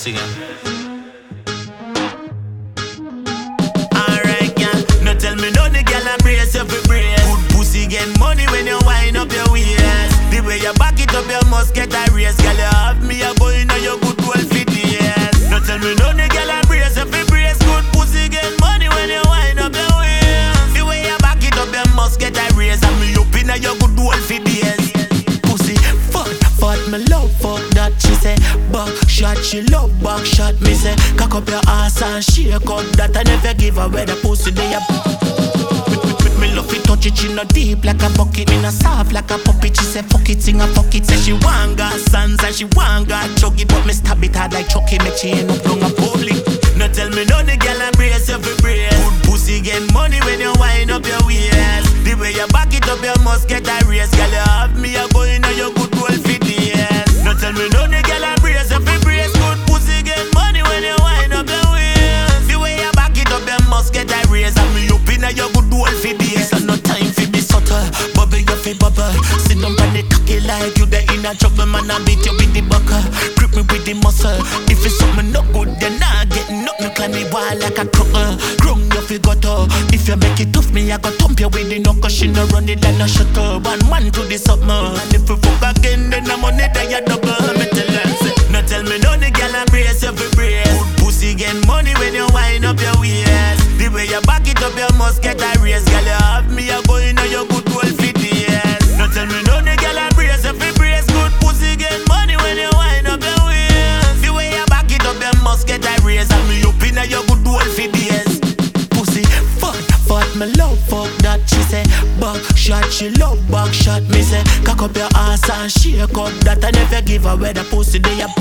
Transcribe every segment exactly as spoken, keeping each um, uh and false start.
sing it. Alright, girl, no tell me no the girl and brace you for brace. Good pussy get money when you wind up your waist. The way you back it up, you must get a race. Girl, you have me a boy, now you good well fit yes. No tell me no the girl and brace you for brace. Good pussy get money when you wind up your waist. The way you back it up, you must get a race. And me up in a you good well fit yes. Pussy fuck, fuck me love fuck that she say. Back shot, she love back shot. Me say cock up your ass and shake up that. I never give her where the pussy they are. Me love it touch it, she no deep like a bucket. Me no soft like a puppet. She say fuck it, sing a fuck it. Say she want got sons and she want got chuggy, but me stab it hard like Chucky. Make she end up down a public. No tell me no the girl and brace you for brace. Good pussy get money when you wind up your waist. The way you back it up, you must get a race. Girl, you have me a boy, now you good well fit yes. No tell me no the girl and brace you for brace. Good pussy get money when you wind up your waist. The way you back it up, you must get a race. And me up in a you good well fit yes. So no time for be subtle, bubble you fi bubble. Sit down on the cocky like you the in a trouble. Man, I beat you with the buckle, grip me with the muscle. If it's something no good, then I get nothing. Climb me wall like a crook. Grung you fi gutter. If you make it tough, me I go thump you with the knuckle. She no run it like no shutter. One man to the summer. And if you fuck again, then the money that you double. Me tell her, say, no tell me no the girl and brace you fi brace. Good pussy get money when you wind up your waist. The way you back it up, you must get a race. Girl, you have me a boy, now you good well fit yes. No tell me no the girl and brace you fi brace. Good pussy get money when you wind up your waist. The way you back it up, you must get a race. And me up in a you good well fit yes. Pussy fuck, fuck me love fuck that she say. Back shot, she love back shot. Me say cock up your ass and shake up that. I never give her where the pussy they are.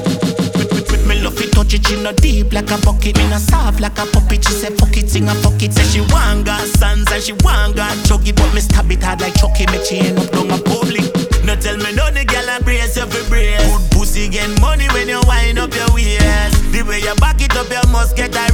Me love it touch it, she no deep like a bucket. Me no soft like a puppet. She say fuck it, sing a fuck it. Say she want got sons and she want got chuggy, but me stab it hard like Chucky. Make she end up down a public. No tell me no the girl and brace you for brace. Good pussy get money when you wind up your waist. The way you back it up, you must get a